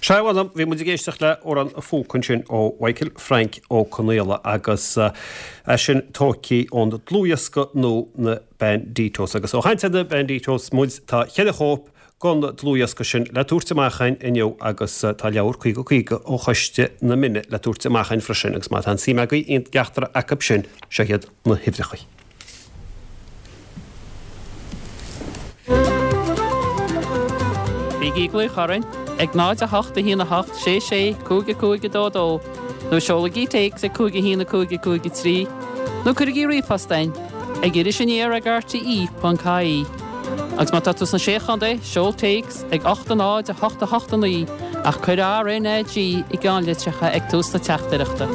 Seáham bhí mu géisteach le ó an fócann sin ó Michael Frank ó Conéla agus sin tócií ón dlúiasca nó na bandítos agus ó haintide bandítos muid tá chead chóp gan dlúiasca sin le túirteachchain inniu agus tá leabhar chuige ó chuiste na mine le túirteachchain freisin agus má an si me go on geachtar acab sin sead na hifrichaí. Bhí glú chorann ag náid a 8 hína 8 sé sé cúga cúga dó nó seolalaí teig sa cúga hína cúga cúga trí nó chuigí riomhfastein ag idir sin éar a gartaí.caí. Agus má tatus na séchandé seol teigs ag 8 náid a 8 8 naí ach chuir RNAG i gáinletrecha ag tús na teachtareachta.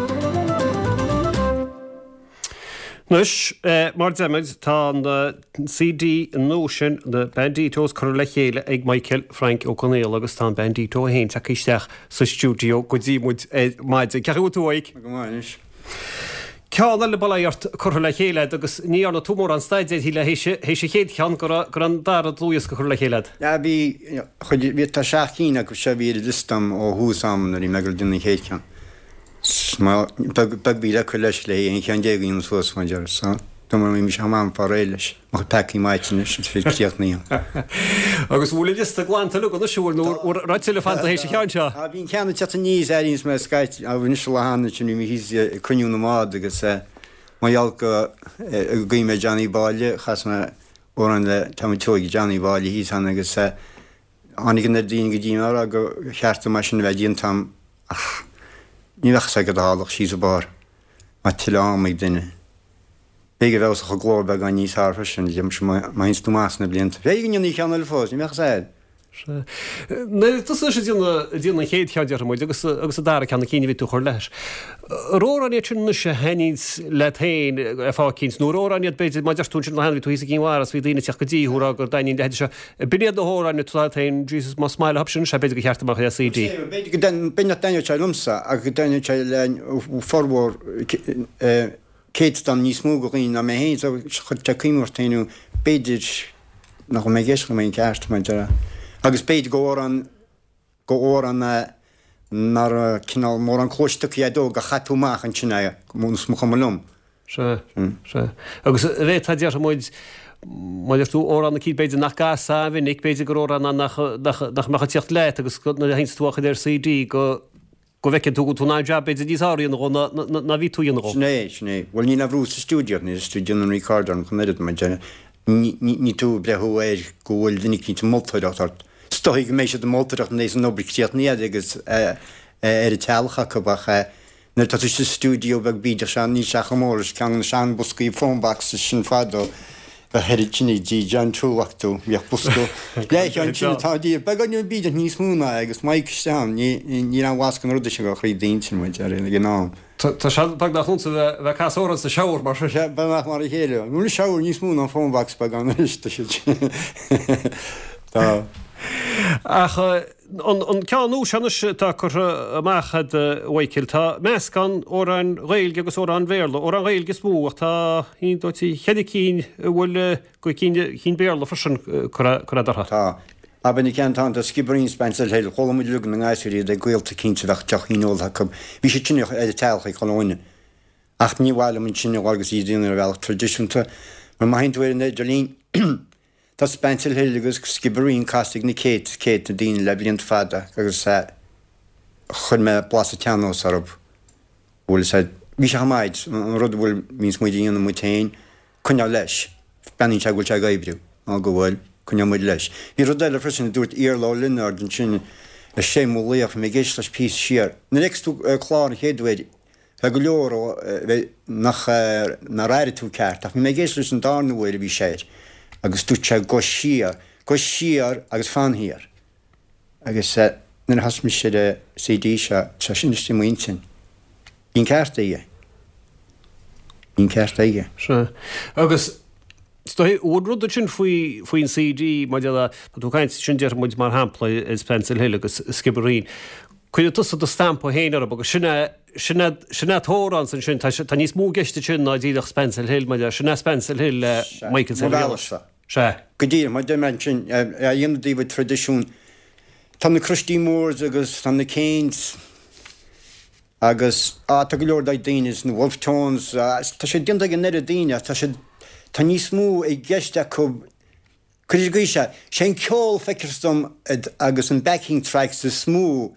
Nus, mar deimid tá an CD Notion de bandítos chu le chéile ag Michael Frank ó Conéla agus tá bandító a héint a isteach sa stúdio go dtímuid maid ceú túig. Ceána le bailart chu le chéile agus níar na túmór an staidéid hí le hééis chéad chean gur an dar a dlúias go chu le chéile. Bhí chuid bhí tá seaachcína go sé bhí listam ó húsam na í megal duna chéad chean. Bag bhí le chu leis le on chean déagaíon suas fan dear sa. Dúmar mí se má pá réiles má peí maitine fé tíochtnaíon. Agus bhfuil lista gláanta lu an siúr ó ráitiile fanta hééis chean seo. A bhín ceanna te níos aíns me Skyit a bhí se le hána sin mí hí cruú na mád agus maiall go gcuime Johnny Baile chas me ó an le tamtóigi Johnny Baile hí hanna agus annig na dín go ddíar a go cheartta mar sin bheith díon tam ní bhecha go dálach sí a bar má tiile ag duine. Béige bheith chu glór be gan níos áfa sin dhéim se mains tú más na blianta. Bhéigen ní cheanna le fós, ní mecha said. Tás sé díonna chéad cheadear muid agus a dar ceanna cíine ví tú chuir leis. Róran é sin se henís le tain a fá cíns nó róran iad beidir maidir tún sin le henví tú hí cíháras hí daine teach go dtíúra gur daine de se biniad na hóráin tú tain Jesus má smaile hab sin se beidir go cheartach a CD. Beidir go bine daine te lumsa a go daine te lein forhór céit dan níos mú go ín a mé héin chud te címortainú beidir nach go mé ggéisle mé ceart mai deara. Agus beidir go óran nar cinál mór an chlóisteach iadó go chatúach an sinna múnas mo chumlum. Se. Agus réit tá dear muid maidir tú óran na cí beidir nach gasá vinnig beidir go óran nach mecha tíocht leit agus na hinstúcha ar CD go vecin tú tú ná job beidir dísáíon na ví túíon go. Sné, bhil ní na bhrú sa stúdio ní stúdion an Ricardo an chunéad me déine ní tú blethú éir go bhfuil dunig cí moltaireacht. Stoigh mééis se de moltaireacht nééis an nobrictíocht níad agus ar a tealcha gobacha na tá sa stúdio beh bíidir se ní seach móris cean sean buscaí fónbach sa sin fadó a heritinnig dí John trúhachtú bhíoh busco. Léich an tátí be ganú bíidir níos múna agus maic seán ní an bhhascan ruda se go chuí daintin muid ar ina gná. Tá se bag nach chunsa bheith casóras a seir mar se beach mar a chéile. Núna seir níos múna an fónbach be gan iste si. Tá. Ach an ceanú sena tá chur amachchad Michael tá meas gan ó an réilge agus ó an bhéla ó an réilge smú tá hín dótí chead cín bhfuil go cín béla frisin chudartha. Tá. A ben cean tá a skibarín Spencer heil cholamú lugan na gáisií de ghilta cinnte bheith teach híóla chum. Bhí sé tinne é techa choáine. Ach níhile mun sinne agus í dúna bhealach tradiisiúnta mar maithintúir na Jolín Tá Spencer Hill agus skibarín castig na céit a dín le bliant fada agus chun me blasa teanós arab. Bhfuil bhí se hamáid an rud bhfuil mís muidíonna mutain cunne leis. Benning se bhfuil se gaibriú á go bhfuil cunne muid leis. Bhí rud eile frisin dúirt ar lá linnar den sin a sé mó léoh mé géis leis pí siar. Na nextú chlár héadhid fe go leor nach na réir tú ceart, ach mé géis leis an darnahfuir a bhí séir. Agus dúte go siar agus fanhíar. Agus na hasmi sé de CD se sinistí muintin. Bhín ceart aige. Bhín ceart aige. Agus stoi úrúd sin faoin CD mai tú caiint sin dear muid mar hapla is Spencer Hill agus skibarín. Cuidir tusa do stamp ó héanaar agus sinna thórán san sin tá níos mú geiste sin ná ddíadach Spencer Hill maidir sinna Spencer Hill Michael Se. Go dtír mai demen sin a dhéanadíh tradiisiún Tá na Christy Moores agus tá na Canes agus tá go leor daine na Wolf Tones tá sé dinta an neidir daine tá níos mú ag gceiste go chuise sé ceol feicerstom agus an backing tracks is smú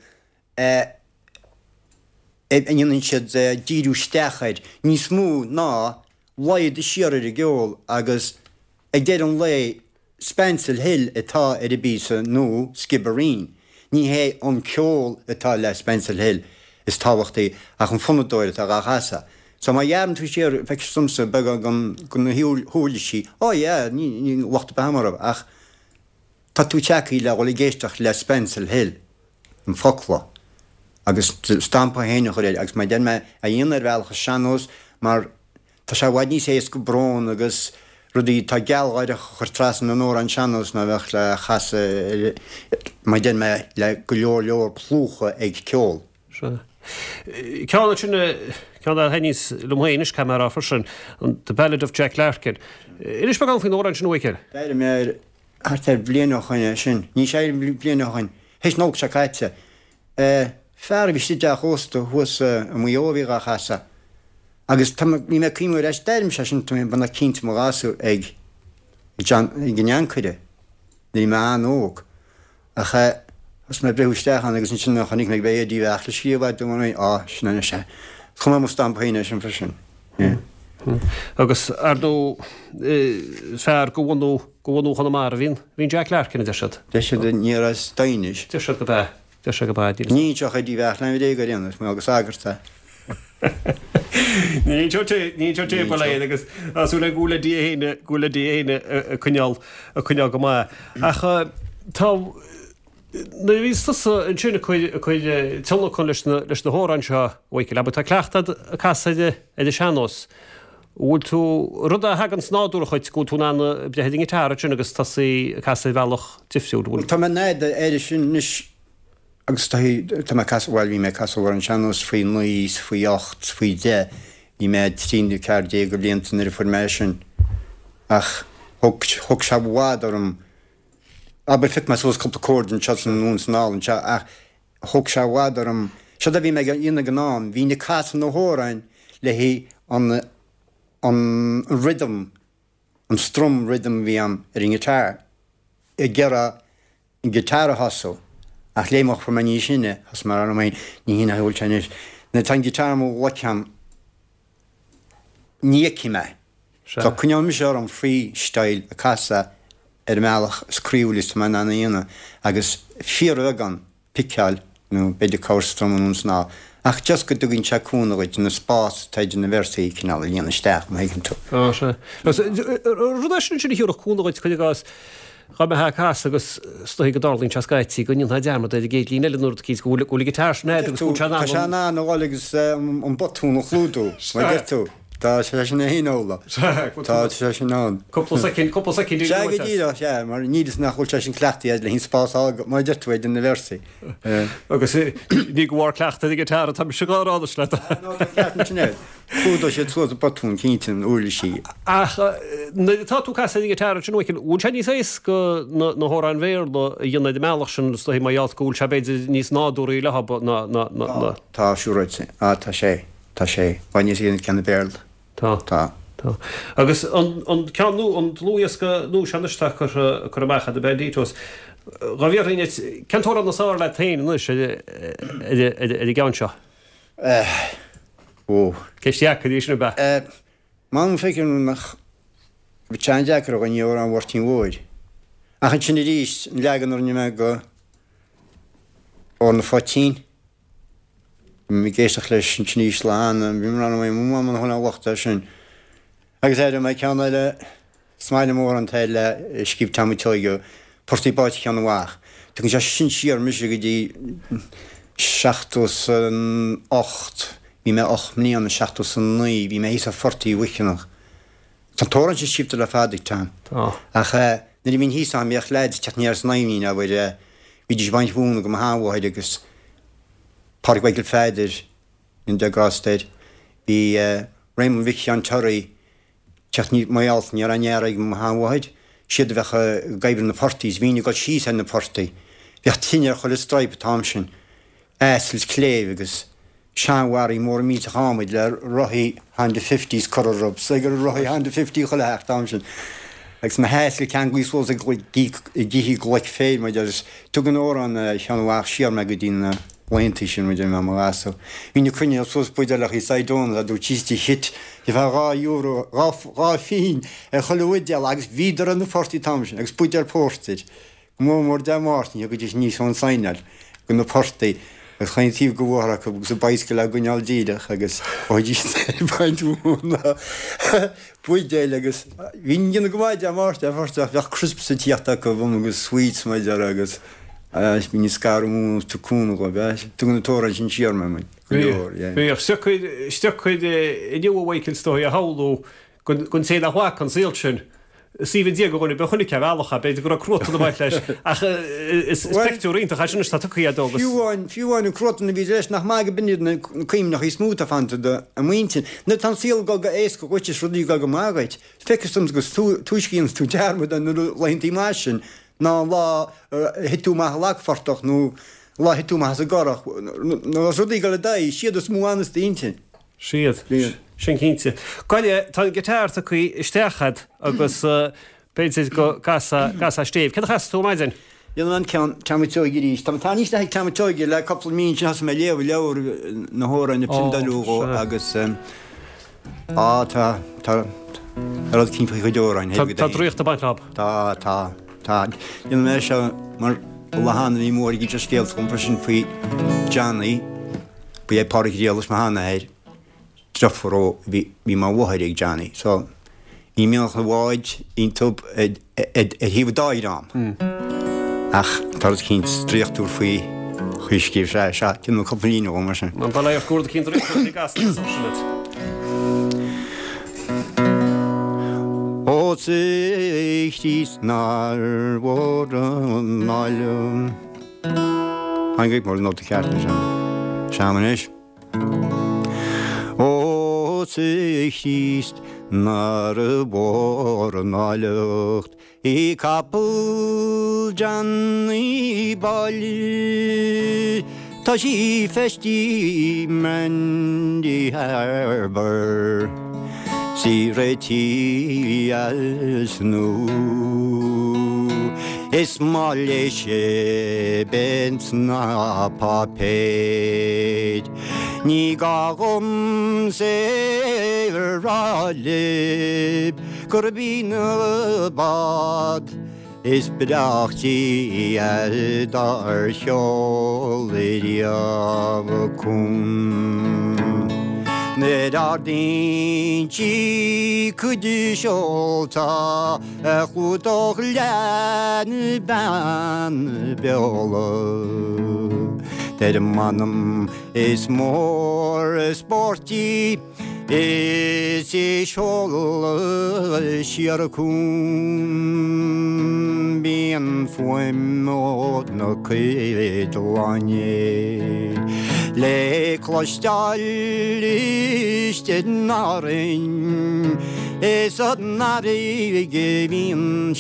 inan siad díú stechaid níos mú ná laiad de siar a geol agus ag dé an lei Spencil Hill atá ar a bísa nó Skibbereen. Ní hé an ceol atá le Spencil Hill is táhachttaí ach an funnadóir a gachasa. So má dhearan tú sér feicerstomsa bega gan na húlaisí, ní wachta behamara ach tá tú teacaí le bhil géisteach le Spencil Hill an folklá. Agus stampa héine chuir agus mai den me a dhéanaar bhealcha seanós mar tá sé bhaid níos ééis go brán agus rudí tá gealgáide chur trasan an ór an seanós na bheith le chasa mai den me le go leor plúcha ag ceol. Ceanna sinna ceanna henís lumhéinis camera farsin The Ballad of Jack Larkin. Inis be gan fin ór an sin uiceir? Beidir mé hart blianachaine sin, ní sé blianachain. Heis nóg se caiite. Fear bhí de hósta thuas a muóhí a chasa. Agus ní me cíimú éis deirm se sin tú banna cinint marású ag gneancuide, ní me an óg. A os me brehústeachan agus sin chanig me bé dí bheach le síomhhaid do mna sinna se. Chuma mu stampáine sin frisin. Agus ardó fear gohú chuna mar hín Jack Larkin de siad. De sé ní a stainis. Te go beh. Ní teach a dí bheach le dé go réanas mé agus agarta. Ní té le agus asú le gúla héine chuneal go má. Tá na ví an sinna chuide tuna chun leis na hóran seo bhaicil, le tá cleachta a casaide idir seanós. Bhfuil tú rud a hagan snáúra chuid go túna brehéing teara sin agus tá casaid bhealach tifsiúd. Tá néid éidir sin agus tá casahil hí me casúhar an seanós faoi nuís, faoi 8, faoi 10, hí me tríú cardé go blianta na Reformation ach thug se bhád orm aber fit me sos kom cord an chasan núns nálan se ach thug se bhád orm se a bhí me ina gnáam, hí na casan na hórain le hí an rhythm, an strum rhythm hí am in gitar. I gera in gitar hasú. Ach léimach for maní sinne has mar an mé ní hína húiltenis. Na tan gitar mó wacham níici me. Tá cunneam me an freestyle a casa meach scríúlis man anna dhéana agus fíor agan picceal nó beidir cástrom an ús ná. Ach just go duginn seúna goid na spás taidir na versaí cinál dhéana steach me higann tú. Rudáisiún sin hiúach cúnaid chuide gas Cha me ha cas agus stoí go darlín seáití go níon dearmad a géit lína leúir cís goúla gitársna agus Tá se ná nóálagus an botún ó chlúdú tú. Tá sé sin na híóla Tá sé sin ná. Coppla díra sé mar níidir nach chuil sin cleachtaí le hín spás má deirtuid in na versaí. Agus ní gohhar cleachta i gitar tá se gárádas le. Chúdó sé tú a botún cíntin úla sí. Tá tú cai gitar sin ún sé ní éis go na hór an bhéir le dionnaid meach sin sto maiát gúil se beidir níos náúí le Tá siúráid tá sé tá sé bhaine íon cena béirl. Tá. Agus an ceanú an lúas go nó seaniste chu mecha de bendítos. Rahíine ceantóra na sáir le tain nu i gan seo. Ceiste dí sinna be. Má féiceanú nach btean deachar an jóor an bhhairtín bhid. Achan sinna ríis an legan ar me go ó na fátín. Mi géisteach leis sin níos leán bhí an mé mú an thuna bhachtta sin. Agus éidir me ceanna le smaile mór an tail le scíb tamteige portaíbáid cean bhach. Tá sé sin siar mis go dtí 8 hí me 8 mlíon 6 hí mé a 40 wichanach. Tá tóran sé sibta le fádig tá. Ach na hín híá méoch leid teníar 9 a bhid hí baint bhúna go háhaid agus Parkweigel Feidir in de Grasteid. Bhí Raymond Vicky an Torri teachní maialt ní anéir ag háhaid, siad bheitcha gaibre na portís, híine go síos an na portaí. bheith tíine chuil straip tam sin easils cléh agus seanhhaí mór mí chaid le roií 150s chorubs, ag gur roií 150 chu leach tam sin. Agus na héasca cean gúsó a ddíhí gleich féid mai tu an ó an seanhhaach siar me go dtína leintí sin mu me máasa. Híine cruine sos buideach í saidón a dú tíistí hit i bheit €2 rá fin chohaideal agus víidir an na fortí tam sin, agus buidear póirteid. Mór de máirtní a go dtí níos an sainal go na portaí. Agus chain tíh go bhra agus a baisce le goneal díideach agus áidí baintúna buidéile agus hín go bhaid a máirte a bharta bheith crisp sa tíachta go bhm agus suít maidir agus ní scarmú túúna go bheith túna tóra sin siar me mai. Stechuid i dúhhaicil stoi a háú gon sé a há an síl sin. Síhn dí gohna be chuna cehealacha beidir gur crota bhaid leis speúírnta sin tuí adógus. Fiúháinú crotanna bhí leis nach mai go binad na chuim nach í smúta fananta a muinte. Na tan síl go ééis go goite rudí go mágaid. Fecastums go túiscíns tú dearmad an leintí mai sin ná lá hitú mai lefortach nó lá hitú mai a gorach. nó rudí go le da siad a smúanas dainte. Siad. Sin cínte. Gáile tá gitáir a chuí isteachchad agus béidir go gasa stéh. Ce chas tú maidin? Ian an ceamteoigi ríéis. Tá tá níos le ceamteoigi le coppla mín sin has mé léh leabhar na hóra na pindalúgó agus tá cín fa chuideóráin. Tá dríocht a baintlab? Tá. Ian mé se mar lehanana í mór í scéal chumpa sin faoi Johnny bu é páric déalas má hána héir. Drafforó bhí má bhhaid ag Johnny. So í méach a bháid ín tub híomh dáid am. Ach tá cín stríochtú faoi chuiscíh se cin coppalína ó mar sin. An bhla ar cuairda cín dríocht gas sinna. Ó tís nar bhór an náilm. Angaigh mór nó a ceartna sem. Seamanis. Ó tíist nar bhór an náilecht í capal Johnny bailí tá sí festí Mandy Harbour sí réití as nó is má lei sé bent na papéid ní gagum sé rálib gur bína bad is bedachtí dar seolíabhacún Nid ardíntí cuidí seolta a chuúdách lean ban beola Dead manam is mór sportí is seol siaracún bíon fuim ó na céadláine le cloisteáil iste nárin is ad nári bhíon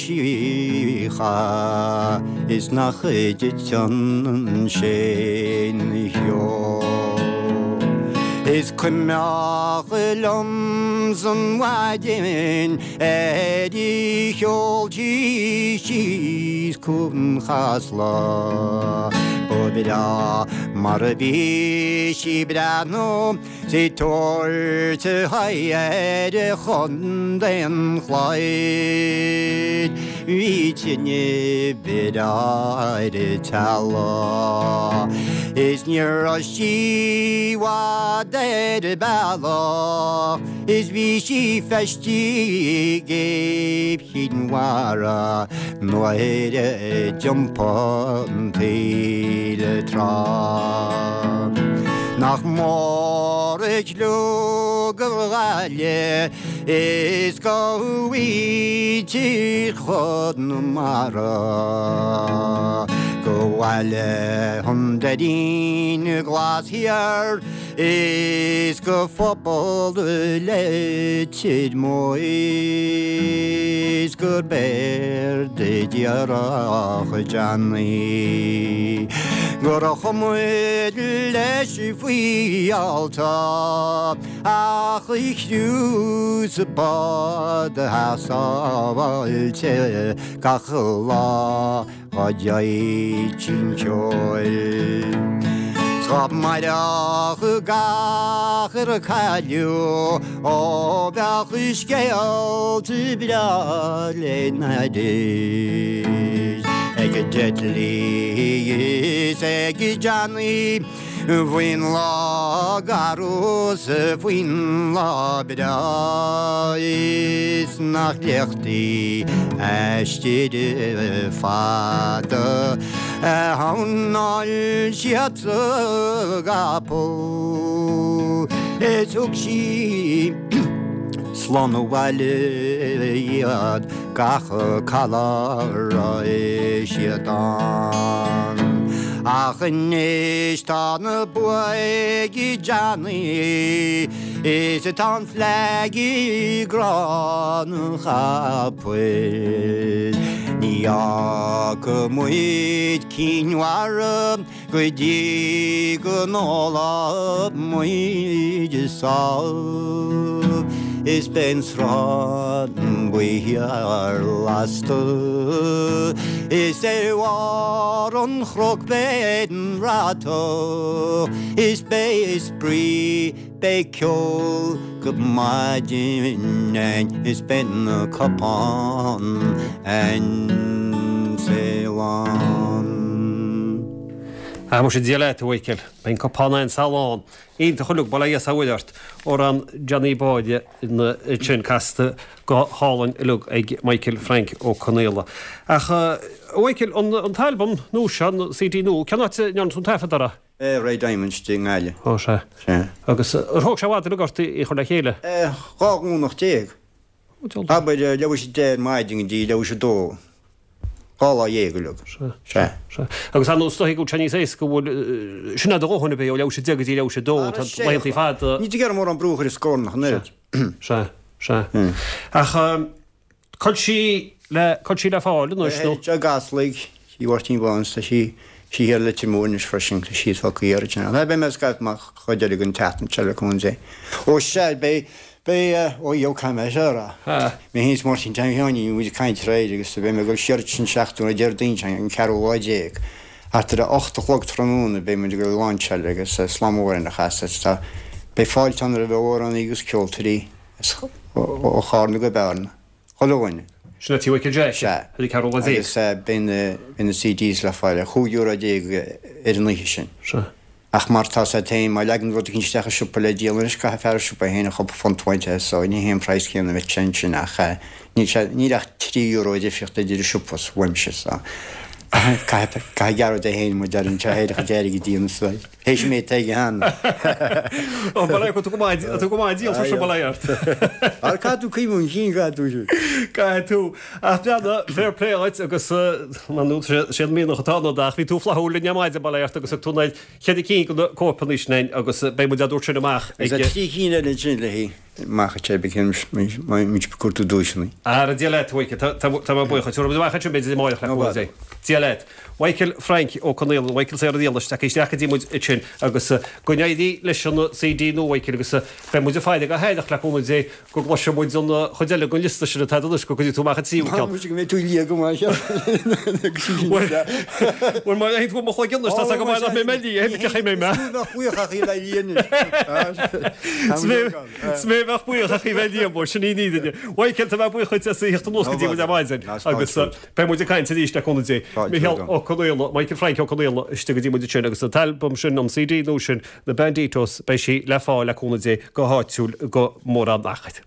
sícha is nach chuide tean sé heo. Is cuimeach lom san waidin Eddie Hjoltí sís cúm chasla Bobida mar a bhí sí brano sí tóirte haide chun den chláid Vítinne bidaide tala Is níor a síwa dead balla is bhí sí festí géib hín wara nó éide jumpan téile trá nach mór ag lu go gáile is go bhí tí chud na mara go go bhile hundadín glas here is go football le tid mo is good bear de diara Johnny Gora chomwyd leis I fwy alta Ach ich yw's y bod y hasafal te Gachla godiau ti'n joel Sgop maidach y gach yr y cadw O bach ysgeol ty bydal ein adys Eg y dedlu eg y Johnny Fwyn la garws fwyn la bydais Nach lechti ystyd y ffada Hawn ol siat y gapol Etwg si Slán o waliad gach calar siadan Ach yn eistad y bweg I Johnny Is y tan flag I gran chapwyd Ni ac y mwyd cynwar Gwydig yn ola mwyd y sal Is ben srod bwyar lasto Is war on chrog ben rato Is bri be kjol gmadin Is ben kapan en selan Mo sé dialet Wakel, ben kapana en salon. Ein te chulug bala yes awydart oran Johnny Boyd na chin caste go Holland lug ag Michael Frank o Conella. Ach Wakel on talbum no shan CD no cannot njan tun tafadara. Ray Diamond sting alle. O sha. Agus rog shawad lugart I chola hele. Rog nog teg. Aber der was der maiding die der was do. Hala jegulug. Sha. Agus han stohi go Chinese go shna do honna be o lew sig dig lew sig do lein ti fad. Ni digar mor an brocher skorn nach net. Sha. Ach could she la fall no sto. Ja gaslig. She working once she here let more is freshing she's for clear. Na be mes gat mach chodeligun taten chelle kunze. O shall be o io camera. Me hins morsin tan hioni with kind trade agus be me go shirtsin schacht und der ding an Carolajek. After 8 o'clock from be me go lunch agus slamor in the house sta be fault on the war on igus kulturi o harne go barn. Halloween. Shna ti Wakel Jash. The Carolajek. Is been in the CDs la file. Who you're a dig ednation. Sure. Ach Martha sa team my lagen rot kin stach shopale dealers ka fer shop heen op van 20 so ni hem price ken met change nach ni dag 3 euro de fichte de shopos wemshes ka garo de heen modern chahed khajari gidin so hesh me tegen han o balay ko tu ko ma di so balay art al ka tu kimun hinga tu ka tu after fair play agus man nu sé mé noch tá dag vi tú flaholin ja maid balay art agus tu nei chedi kin go corporation agus be mo do chneach is dat hine de chinle hi mach che bekim mich kurtu dushni dialet Wakel ta boy khatur be wacha be ze moy khala ze dialet Wakel Frank o Conella Wakel sé dialet sta ke di mo chin agus gonaidi leis CD no Wakel agus be mo ze faide ga heidach la kom ze go glas mo zon khodel go lista shira ta dos go tu machat si ko me tu lia go ma Wor ma heit mo khogel sta go ma me medi heb ke khime ma no khoi khari la yen Sme vach bwy o'ch chi fedio bo, sy'n ni nid. Wakel ta ma bwy chwyt as i'ch tymwch gyda mwyd am aisen. Agus, pe mwyd y cain sydd eisiau cwnnw di. Michael o Conella, Michael Frank o Conella, eisiau gyda mwyd y chyn. Agus, talbum sy'n am CD no sy'n, the Banditos, be si le ffa le cwnnw di, go hatiwl, go mor am achyd.